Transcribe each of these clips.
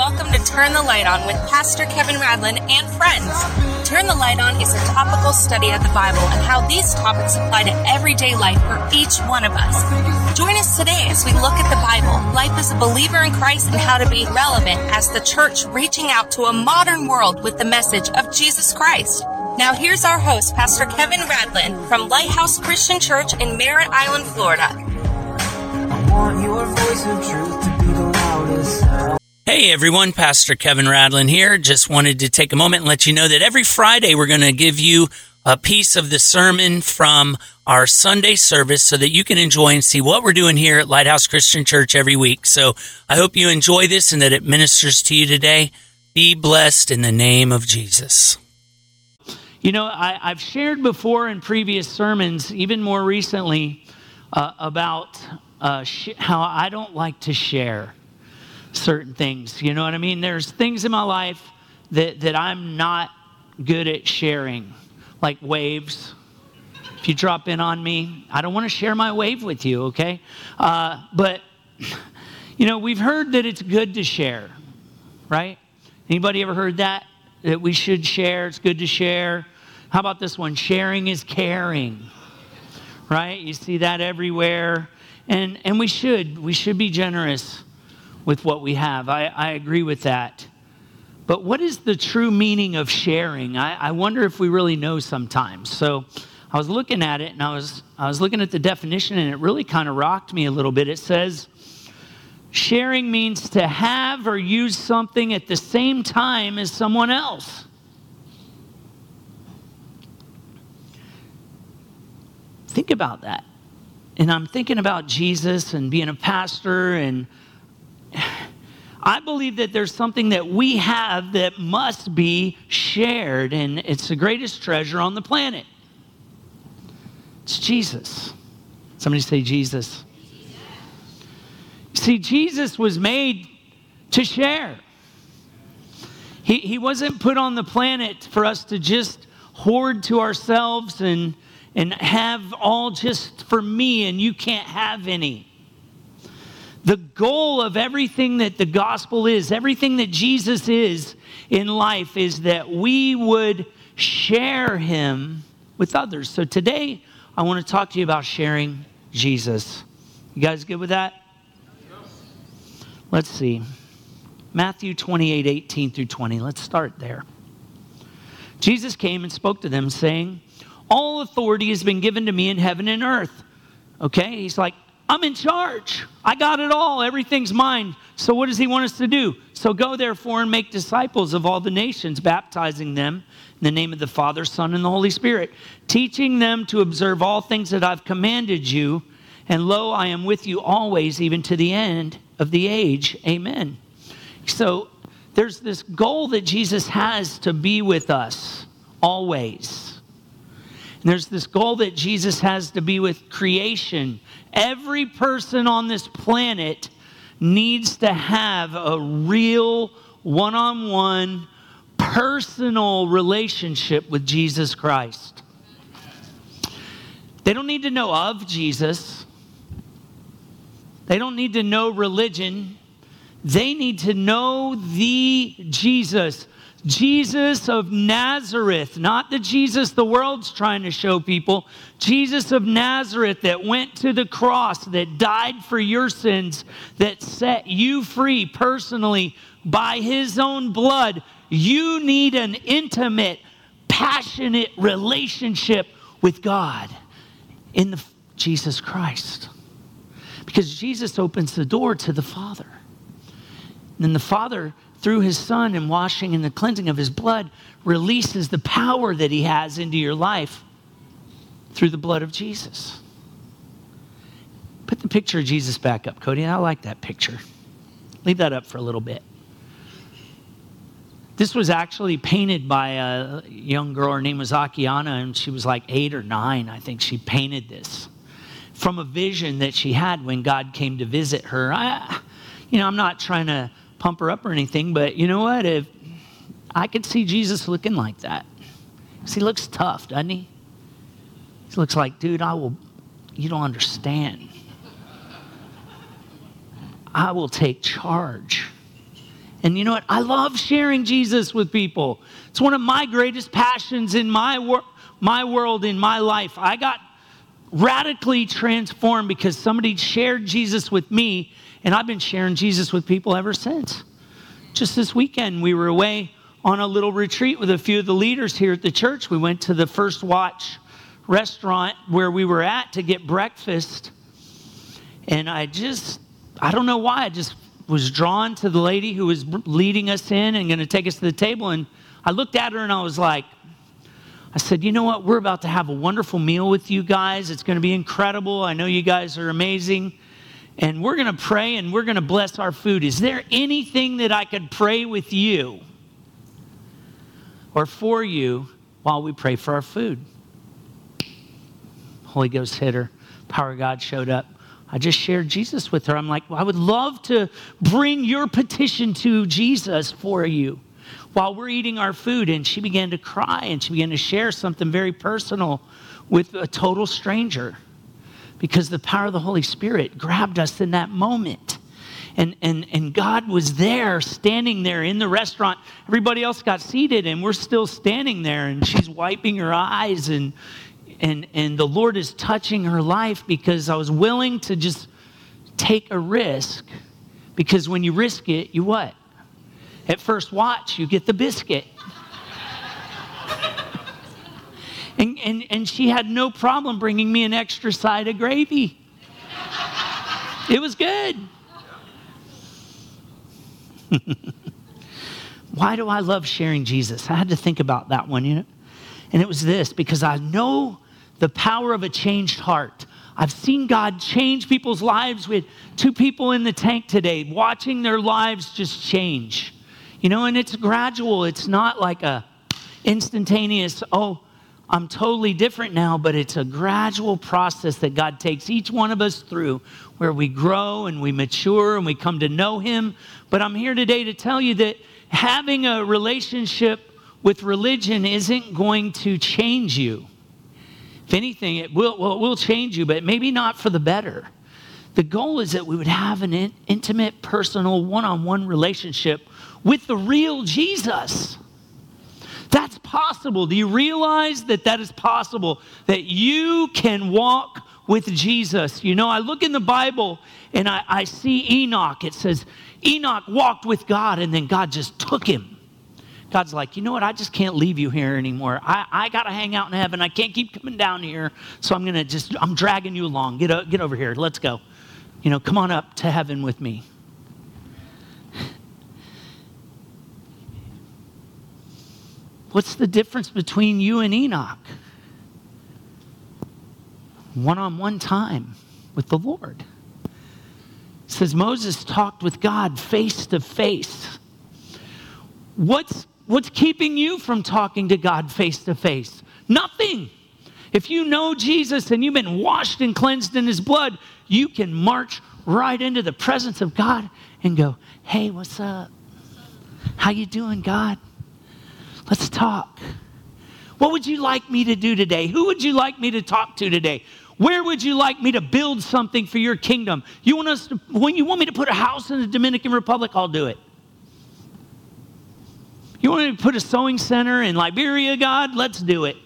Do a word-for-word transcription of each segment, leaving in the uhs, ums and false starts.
welcome to Turn the Light On with Pastor Kevin Radlin and friends. Turn the Light On is a topical study of the Bible and how these topics apply to everyday life for each one of us. Join us today as we look at the Bible, life as a believer in Christ, and how to be relevant as the church reaching out to a modern world with the message of Jesus Christ. Now here's our host, Pastor Kevin Radlin from Lighthouse Christian Church in Merritt Island, Florida. I want your voice of truth to be the loudest. Hey everyone, Pastor Kevin Radlin here. Just wanted to take a moment and let you know that every Friday we're going to give you a piece of the sermon from our Sunday service so that you can enjoy and see what we're doing here at Lighthouse Christian Church every week. So I hope you enjoy this and that it ministers to you today. Be blessed in the name of Jesus. You know, I, I've shared before in previous sermons, even more recently, uh, about uh, sh- how I don't like to share certain things. You know what I mean? There's things in my life that, that I'm not good at sharing, like waves. If you drop in on me, I don't want to share my wave with you, okay? Uh, but, you know, we've heard that it's good to share, right? Anybody ever heard that? That we should share, it's good to share. How about this one? Sharing is caring, right? You see that everywhere. And and we should, we should be generous with what we have. I, I agree with that. But what is the true meaning of sharing? I, I wonder if we really know sometimes. So I was looking at it and I was I was looking at the definition and it really kind of rocked me a little bit. It says, sharing means to have or use something at the same time as someone else. Think about that. And I'm thinking about Jesus and being a pastor, and I believe that there's something that we have that must be shared, and it's the greatest treasure on the planet. It's Jesus. Somebody say Jesus. See, Jesus was made to share. He, he wasn't put on the planet for us to just hoard to ourselves and, and have all just for me and you can't have any. The goal of everything that the gospel is, everything that Jesus is in life, is that we would share him with others. So today, I want to talk to you about sharing Jesus. You guys good with that? Let's see. Matthew twenty-eight, eighteen through twenty. Let's start there. Jesus came and spoke to them, saying, all authority has been given to me in heaven and earth. Okay? He's like, I'm in charge. I got it all. Everything's mine. So what does he want us to do? So go therefore and make disciples of all the nations, baptizing them in the name of the Father, Son, and the Holy Spirit, teaching them to observe all things that I've commanded you. And lo, I am with you always, even to the end of the age. Amen. So there's this goal that Jesus has to be with us always. And there's this goal that Jesus has to be with creation. Every person on this planet needs to have a real one-on-one personal relationship with Jesus Christ. They don't need to know of Jesus. They don't need to know religion. They need to know the Jesus. Jesus of Nazareth, not the Jesus the world's trying to show people. Jesus of Nazareth that went to the cross, that died for your sins, that set you free personally by his own blood. You need an intimate, passionate relationship with God in the Jesus Christ. Because Jesus opens the door to the Father. And then the Father, through his Son and washing and the cleansing of his blood, releases the power that he has into your life through the blood of Jesus. Put the picture of Jesus back up, Cody. I like that picture. Leave that up for a little bit. This was actually painted by a young girl. Her name was Akiana, and she was like eight or nine, I think. She painted this from a vision that she had when God came to visit her. I, you know, I'm not trying to pump her up or anything, but you know what? If I could see Jesus looking like that. Because he looks tough, doesn't he? He looks like, dude, I will, you don't understand. I will take charge And you know what? I love sharing Jesus with people. It's one of my greatest passions in my, wor- my world, in my life. I got radically transformed because somebody shared Jesus with me, and I've been sharing Jesus with people ever since. Just this weekend, we were away on a little retreat with a few of the leaders here at the church. We went to the First Watch restaurant where we were at to get breakfast. And I just, I don't know why, I just was drawn to the lady who was leading us in and going to take us to the table. And I looked at her and I was like, I said, you know what? We're about to have a wonderful meal with you guys. It's going to be incredible. I know you guys are amazing. And we're going to pray and we're going to bless our food. Is there anything that I could pray with you or for you while we pray for our food? Holy Ghost hit her. Power of God showed up. I just shared Jesus with her. I'm like, well, I would love to bring your petition to Jesus for you while we're eating our food. And she began to cry and she began to share something very personal with a total stranger because the power of the Holy Spirit grabbed us in that moment. And, and, and God was there, standing there in the restaurant. Everybody else got seated and we're still standing there, and she's wiping her eyes, and And, and the Lord is touching her life because I was willing to just take a risk. Because when you risk it, you what? At First Watch, you get the biscuit. and, and, and she had no problem bringing me an extra side of gravy. It was good. Why do I love sharing Jesus? I had to think about that one, you know. And it was this, because I know the power of a changed heart. I've seen God change people's lives. With two people in the tank today, watching their lives just change. You know, and it's gradual. It's not like a instantaneous, oh, I'm totally different now, but it's a gradual process that God takes each one of us through, where we grow and we mature and we come to know Him. But I'm here today to tell you that having a relationship with religion isn't going to change you. If anything, it will, well, it will change you, but maybe not for the better. The goal is that we would have an in, intimate, personal, one-on-one relationship with the real Jesus. That's possible. Do you realize that that is possible? That you can walk with Jesus. You know, I look in the Bible and I, I see Enoch. It says Enoch walked with God, and then God just took him. God's like, you know what? I just can't leave you here anymore. I, I got to hang out in heaven. I can't keep coming down here. So I'm going to just, I'm dragging you along. Get, uh, get over here. Let's go. You know, come on up to heaven with me. What's the difference between you and Enoch? One-on-one time with the Lord. It says Moses talked with God face to face. What's What's keeping you from talking to God face to face? Nothing. If you know Jesus and you've been washed and cleansed in His blood, you can march right into the presence of God and go, hey, what's up? How you doing, God? Let's talk. What would you like me to do today? Who would you like me to talk to today? Where would you like me to build something for your kingdom? You want us to, when you want me to put a house in the Dominican Republic, I'll do it. You want me to put a sewing center in Liberia, God? Let's do it.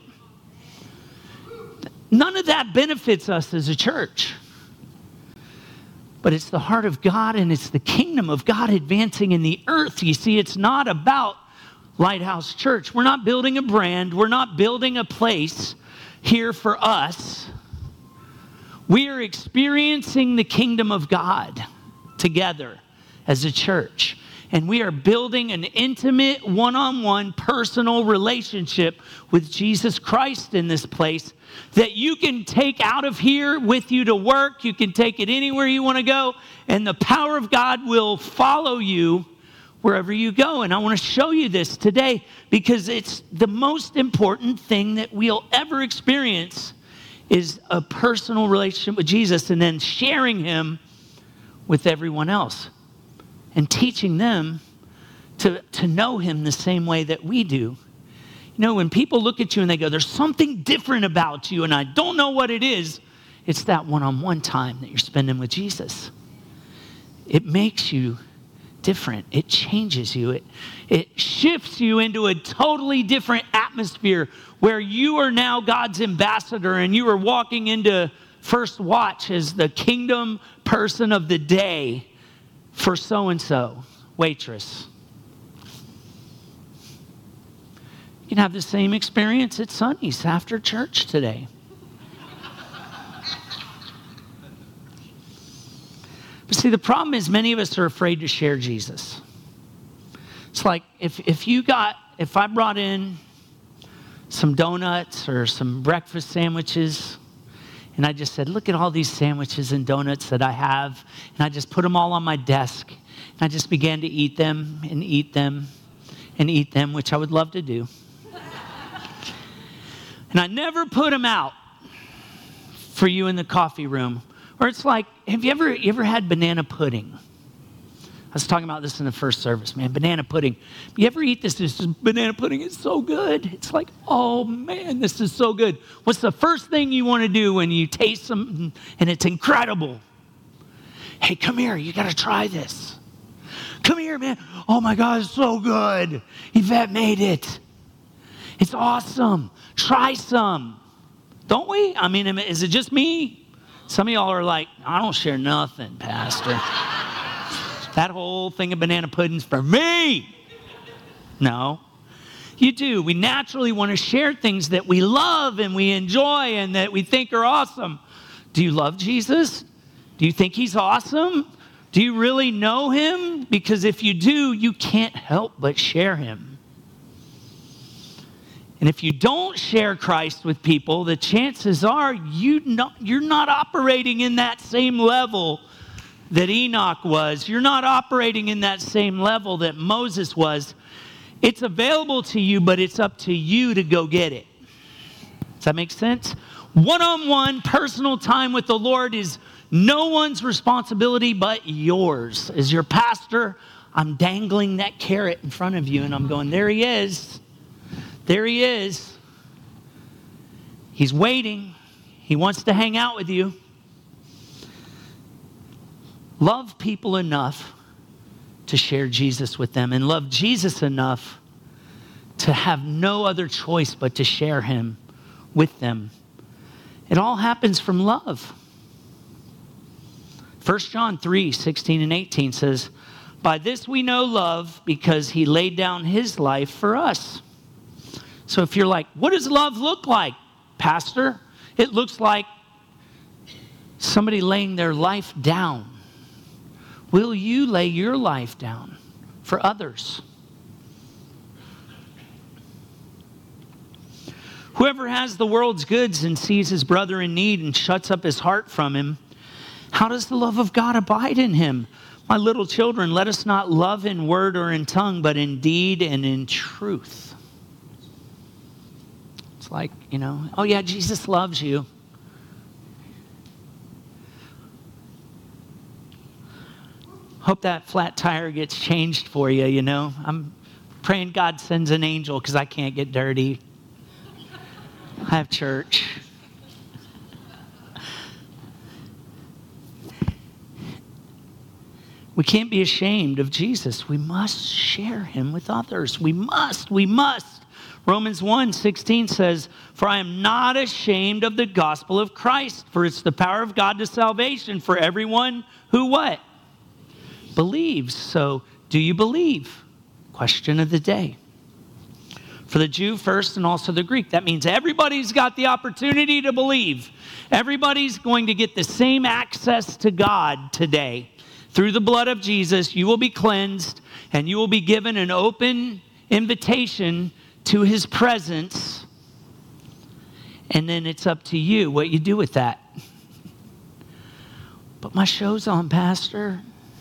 None of that benefits us as a church. But it's the heart of God, and it's the kingdom of God advancing in the earth. You see, it's not about Lighthouse Church. We're not building a brand. We're not building a place here for us. We are experiencing the kingdom of God together as a church. And we are building an intimate, one-on-one, personal relationship with Jesus Christ in this place that you can take out of here with you to work. You can take it anywhere you want to go. And the power of God will follow you wherever you go. And I want to show you this today because it's the most important thing that we'll ever experience is a personal relationship with Jesus and then sharing Him with everyone else. And teaching them to, to know Him the same way that we do. You know, when people look at you and they go, there's something different about you, and I don't know what it is, it's that one-on-one time that you're spending with Jesus. It makes you different. It changes you. It, it shifts you into a totally different atmosphere where you are now God's ambassador and you are walking into first watch as the kingdom person of the day for so-and-so, waitress. You can have the same experience at Sonny's after church today. But see, the problem is many of us are afraid to share Jesus. It's like if, if you got, if I brought in some donuts or some breakfast sandwiches, and I just said, look at all these sandwiches and donuts that I have, and I just put them all on my desk, and I just began to eat them and eat them and eat them, which I would love to do. And I never put them out for you in the coffee room. Or it's like, have you ever, you ever had banana pudding? I was talking about this in the first service, man, banana pudding. You ever eat this? This banana pudding is so good. It's like, oh man, this is so good. What's the first thing you want to do when you taste something and it's incredible? Hey, come here, you got to try this. Come here, man. Oh my God, it's so good. Yvette made it. It's awesome. Try some. Don't we? I mean, is it just me? Some of y'all are like, I don't share nothing, Pastor. That whole thing of banana pudding's for me. No, you do. We naturally want to share things that we love and we enjoy and that we think are awesome. Do you love Jesus? Do you think he's awesome? Do you really know him? Because if you do, you can't help but share him. And if you don't share Christ with people, the chances are you not, you're not operating in that same level that Enoch was. You're not operating in that same level that Moses was. It's available to you, but it's up to you to go get it. Does that make sense? One-on-one personal time with the Lord is no one's responsibility but yours. As your pastor, I'm dangling that carrot in front of you and I'm going, there he is. There he is. He's waiting. He wants to hang out with you. Love people enough to share Jesus with them and love Jesus enough to have no other choice but to share him with them. It all happens from love. First John three, sixteen and eighteen says, by this we know love because he laid down his life for us. So if you're like, what does love look like, Pastor? It looks like somebody laying their life down. Will you lay your life down for others? Whoever has the world's goods and sees his brother in need and shuts up his heart from him, how does the love of God abide in him? My little children, let us not love in word or in tongue, but in deed and in truth. It's like, you know, oh yeah, Jesus loves you. Hope that flat tire gets changed for you, you know. I'm praying God sends an angel because I can't get dirty. I have church. We can't be ashamed of Jesus. We must share him with others. We must, we must. Romans one sixteen says, for I am not ashamed of the gospel of Christ, for it's the power of God to salvation for everyone who what? Believes. So, do you believe? Question of the day. For the Jew first and also the Greek. That means everybody's got the opportunity to believe. Everybody's going to get the same access to God today. Through the blood of Jesus, you will be cleansed and you will be given an open invitation to his presence. And then it's up to you what you do with that. But my show's on, Pastor.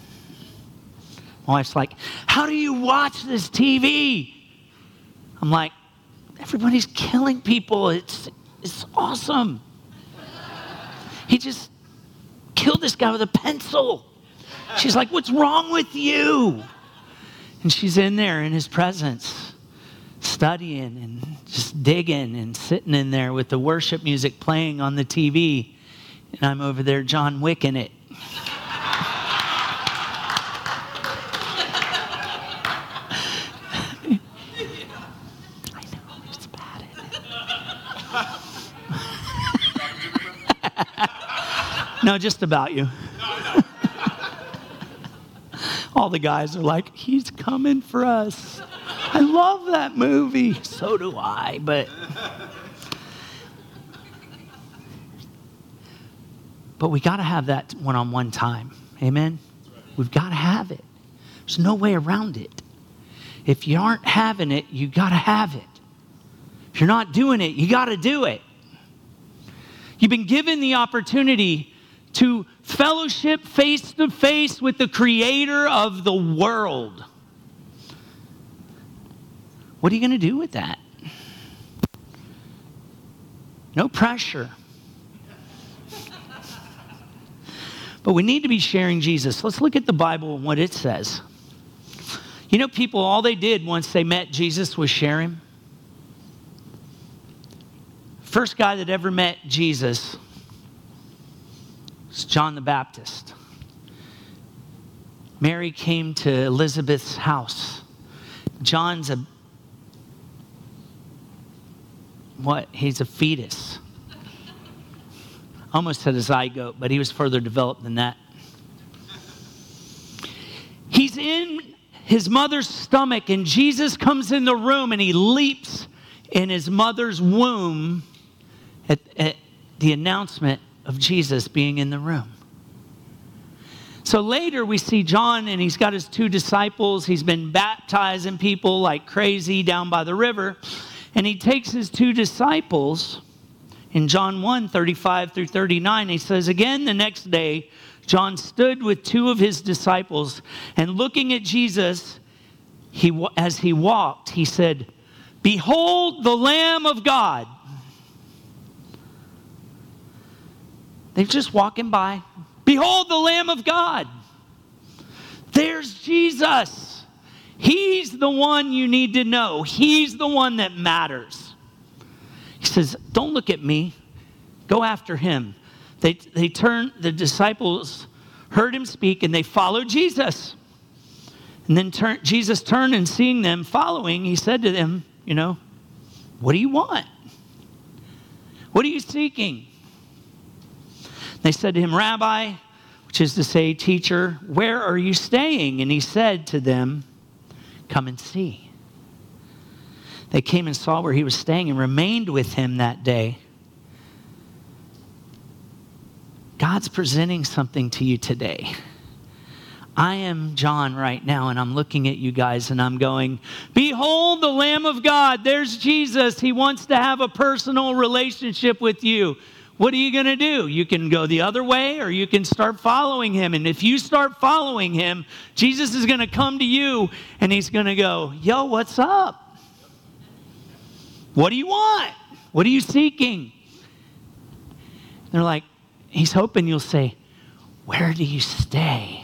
My wife's like, how do you watch this T V? I'm like, everybody's killing people. It's, it's awesome. He just killed this guy with a pencil. She's like, what's wrong with you? And she's in there in his presence, studying and just digging and sitting in there with the worship music playing on the T V. And I'm over there John Wicking it. No, just about you. All the guys are like, he's coming for us. I love that movie. So do I, but... But we got to have that one-on-one time. Amen? We've got to have it. There's no way around it. If you aren't having it, you got to have it. If you're not doing it, you got to do it. You've been given the opportunity to fellowship face to face with the creator of the world. What are you going to do with that? No pressure. But we need to be sharing Jesus. Let's look at the Bible and what it says. You know, people, all they did once they met Jesus was share him. First guy that ever met Jesus was John the Baptist. Mary came to Elizabeth's house. John's a, what? He's a fetus. Almost said a zygote, but he was further developed than that. He's in his mother's stomach, and Jesus comes in the room, and he leaps in his mother's womb at, at the announcement of Jesus being in the room. So later we see John, and he's got his two disciples. He's been baptizing people like crazy down by the river, and he takes his two disciples. In John one, thirty-five through thirty-nine, he says, again the next day, John stood with two of his disciples, and looking at Jesus, he, as he walked, he said, behold the Lamb of God. They're just walking by. Behold the Lamb of God. There's Jesus. He's the one you need to know. He's the one that matters. He says, don't look at me. Go after him. They, they turned, the disciples heard him speak, and they followed Jesus. And then turn, Jesus turned, and seeing them following, he said to them, you know, what do you want? What are you seeking? They said to him, Rabbi, which is to say, teacher, where are you staying? And he said to them, come and see. They came and saw where he was staying and remained with him that day. God's presenting something to you today. I am John right now, and I'm looking at you guys, and I'm going, behold the Lamb of God. There's Jesus. He wants to have a personal relationship with you. What are you going to do? You can go the other way, or you can start following him. And if you start following him, Jesus is going to come to you, and he's going to go, yo, what's up? What do you want? What are you seeking? They're like, he's hoping you'll say, where do you stay?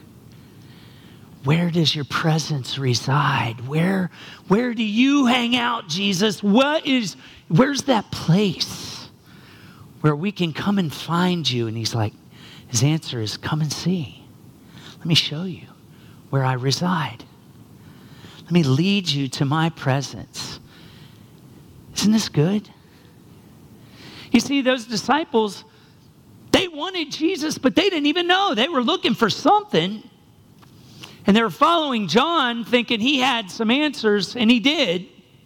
Where does your presence reside? Where, where do you hang out, Jesus? What is, where's that place where we can come and find you? And he's like, his answer is, come and see. Let me show you where I reside. Let me lead you to my presence. Isn't this good? You see, those disciples, they wanted Jesus, but they didn't even know. They were looking for something. And they were following John, thinking he had some answers, and he did.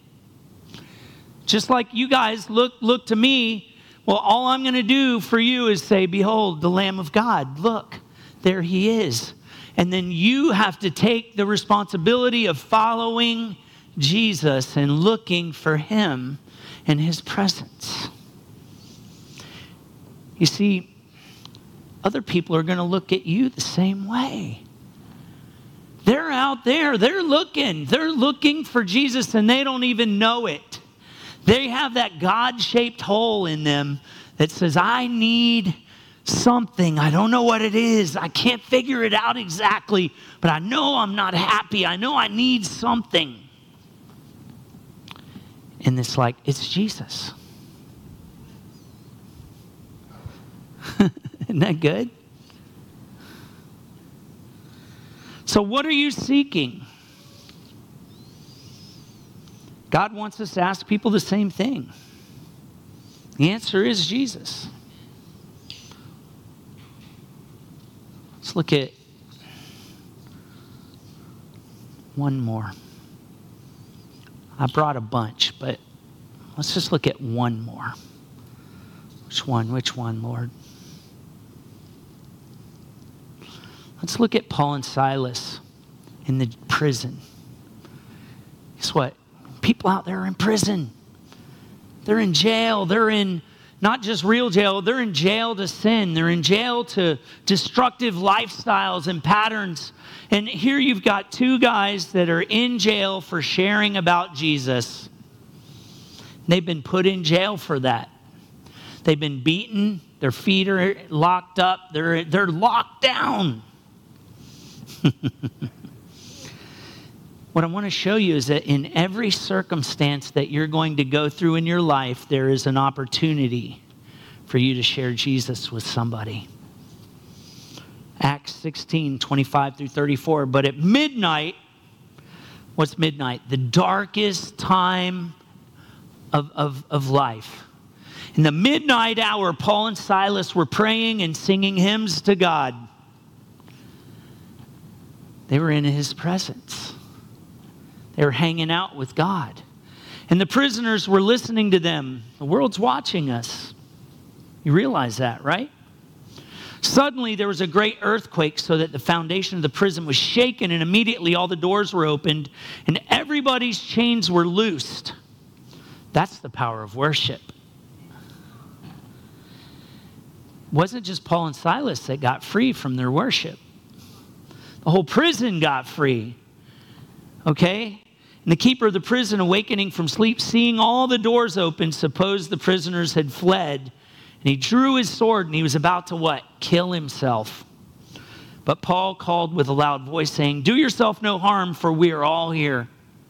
Just like you guys look, look to me. Well, all I'm going to do for you is say, behold, the Lamb of God. Look, there he is. And then you have to take the responsibility of following Jesus and looking for him and his presence. You see, other people are going to look at you the same way. They're out there, they're looking, they're looking for Jesus, and they don't even know it. They have that God-shaped hole in them that says, I need something. I don't know what it is. I can't figure it out exactly, but I know I'm not happy. I know I need something. And it's like, it's Jesus. Isn't that good? So what are you seeking? God wants us to ask people the same thing. The answer is Jesus. Let's look at one more. I brought a bunch, but let's just look at one more. Which one? Which one, Lord? Let's look at Paul and Silas in the prison. Guess what? People out there are in prison. They're in jail. They're in not just real jail. They're in jail to sin. They're in jail to destructive lifestyles and patterns. And here you've got two guys that are in jail for sharing about Jesus. They've been put in jail for that. They've been beaten. Their feet are locked up. They're, they're locked down. What I want to show you is that in every circumstance that you're going to go through in your life, there is an opportunity for you to share Jesus with somebody. Acts sixteen, twenty-five through thirty-four. But at midnight, what's midnight? The darkest time of, of, of life. In the midnight hour, Paul and Silas were praying and singing hymns to God. They were in his presence. They were hanging out with God. And the prisoners were listening to them. The world's watching us. You realize that, right? Suddenly there was a great earthquake so that the foundation of the prison was shaken, and immediately all the doors were opened and everybody's chains were loosed. That's the power of worship. It wasn't just Paul and Silas that got free from their worship. The whole prison got free. Okay? And the keeper of the prison, awakening from sleep, seeing all the doors open, supposed the prisoners had fled. And he drew his sword and he was about to what? Kill himself. But Paul called with a loud voice saying, "Do yourself no harm, for we are all here."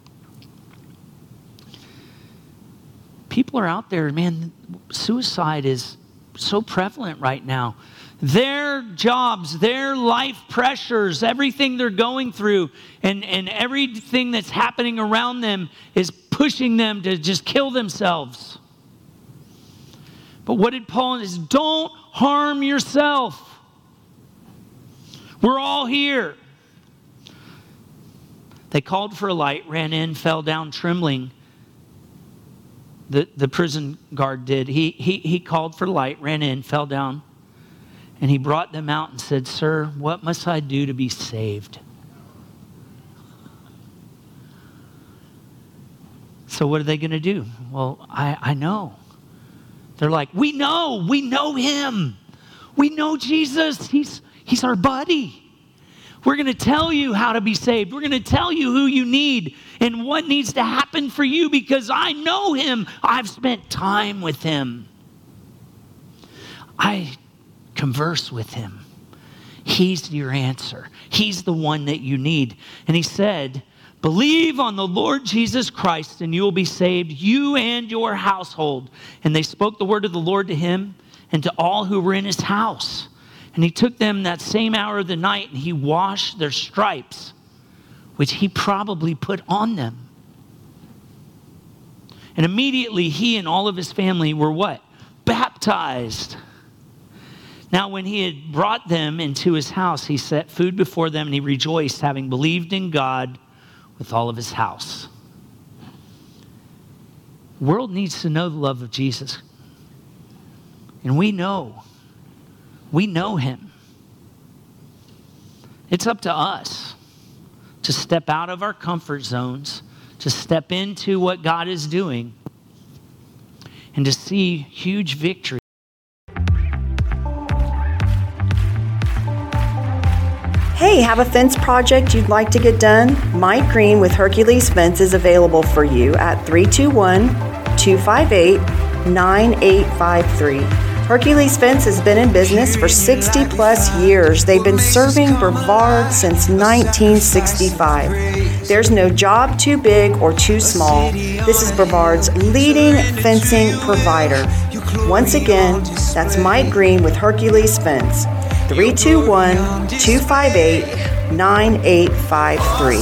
People are out there, man, suicide is so prevalent right now. Their jobs, their life pressures, everything they're going through, and, and everything that's happening around them is pushing them to just kill themselves. But what did Paul say? Don't harm yourself. We're all here. They called for a light, ran in, fell down trembling. The, the prison guard did. He, he, he called for light, ran in, fell down. And he brought them out and said, "Sir, what must I do to be saved?" So what are they going to do? Well, I, I know. They're like, we know. We know him. We know Jesus. He's, he's our buddy. We're going to tell you how to be saved. We're going to tell you who you need and what needs to happen for you because I know him. I've spent time with him. I converse with him. He's your answer. He's the one that you need. And he said, "Believe on the Lord Jesus Christ and you will be saved, you and your household." And they spoke the word of the Lord to him and to all who were in his house. And he took them that same hour of the night and he washed their stripes, which he probably put on them. And immediately he and all of his family were what? Baptized. Now, when he had brought them into his house, he set food before them and he rejoiced, having believed in God with all of his house. The world needs to know the love of Jesus. And we know. We know him. It's up to us to step out of our comfort zones, to step into what God is doing, and to see huge victory. Hey, have a fence project you'd like to get done? Mike Green with Hercules Fence is available for you at three two one, two five eight, nine eight five three. Hercules Fence has been in business for sixty plus years. They've been serving Brevard since nineteen sixty-five. There's no job too big or too small. This is Brevard's leading fencing provider. Once again, that's Mike Green with Hercules Fence. three two one, two five eight, nine eight five three.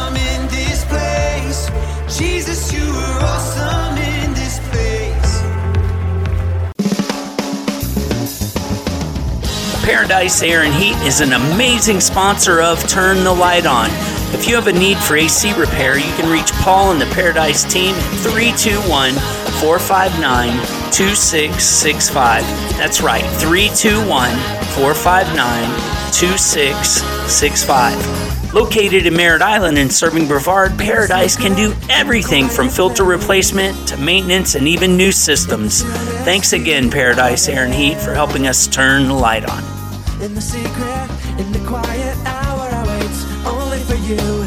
Jesus, you are awesome in this place. Paradise Air and Heat is an amazing sponsor of Turn the Light On. If you have a need for A C repair, you can reach Paul and the Paradise team at three two one, four five nine, two six six five. That's right, three two one, four five nine, two six six five. Located in Merritt Island and serving Brevard, Paradise can do everything from filter replacement to maintenance and even new systems. Thanks again, Paradise Air and Heat, for helping us turn the light on. In the secret, in the quiet hour, I wait only for you.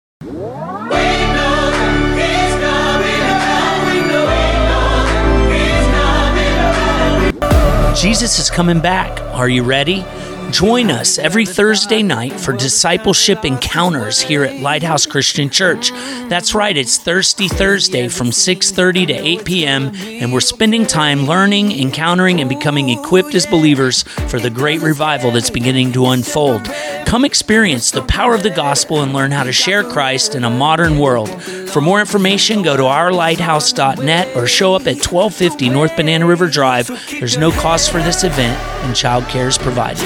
Jesus is coming back. Are you ready? Join us every Thursday night for discipleship encounters here at Lighthouse Christian Church. That's right, it's Thirsty Thursday from six thirty to eight p.m., and we're spending time learning, encountering, and becoming equipped as believers for the great revival that's beginning to unfold. Come experience the power of the gospel and learn how to share Christ in a modern world. For more information, go to our lighthouse dot net or show up at twelve fifty North Banana River Drive. There's no cost for this event, and childcare is provided.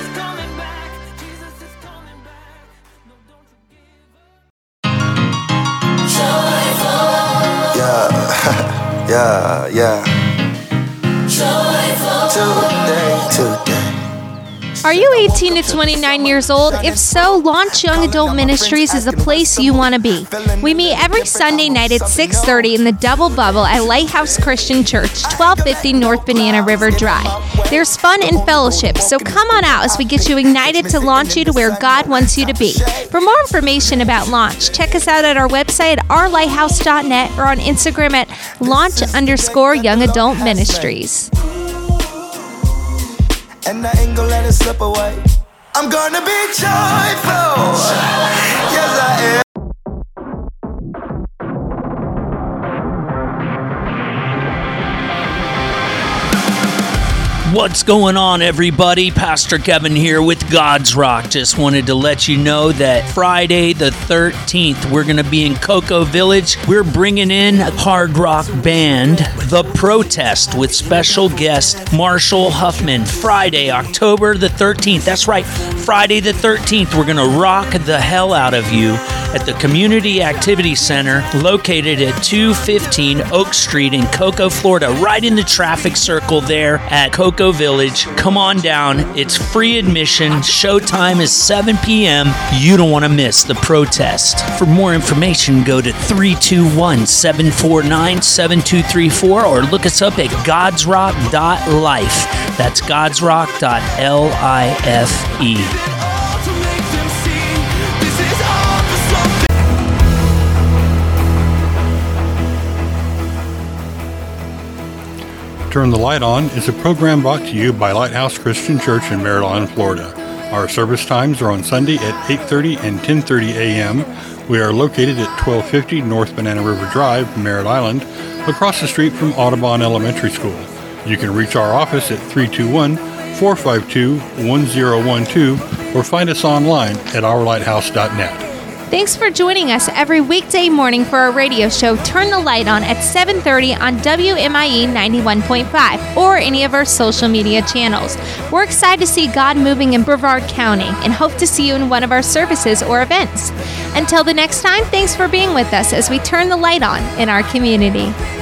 Yeah, yeah. Today, today. Are you eighteen to twenty-nine years old? If so, Launch Young Adult Ministries is a place you want to be. We meet every Sunday night at six thirty in the Double Bubble at Lighthouse Christian Church, twelve fifty North Banana River Drive. There's fun and fellowship, so come on out as we get you ignited to launch you to where God wants you to be. For more information about Launch, check us out at our website at our lighthouse dot net or on Instagram at launch underscore young adult ministries. And I ain't gonna let it slip away. I'm gonna be joyful. Yes, I am. What's going on, everybody? Pastor Kevin here with God's Rock. Just wanted to let you know that Friday the thirteenth, we're going to be in Cocoa Village. We're bringing in a hard rock band, The Protest, with special guest Marshall Huffman. Friday, October the thirteenth. That's right, Friday the thirteenth. We're going to rock the hell out of you at the Community Activity Center located at two fifteen Oak Street in Cocoa, Florida, right in the traffic circle there at Cocoa Village. Come on down. It's free admission. Showtime is seven p.m. You don't want to miss The Protest. For more information, go to three two one, seven four nine, seven two three four or look us up at gods rock dot life. That's gods rock dot life. Turn the Light On is a program brought to you by Lighthouse Christian Church in Merritt Island, Florida. Our service times are on Sunday at eight thirty and ten thirty a.m. We are located at twelve fifty North Banana River Drive, Merritt Island, across the street from Audubon Elementary School. You can reach our office at three two one, four five two, one zero one two or find us online at our lighthouse dot net. Thanks for joining us every weekday morning for our radio show, Turn the Light On, at seven thirty on W M I E ninety-one point five or any of our social media channels. We're excited to see God moving in Brevard County and hope to see you in one of our services or events. Until the next time, thanks for being with us as we turn the light on in our community.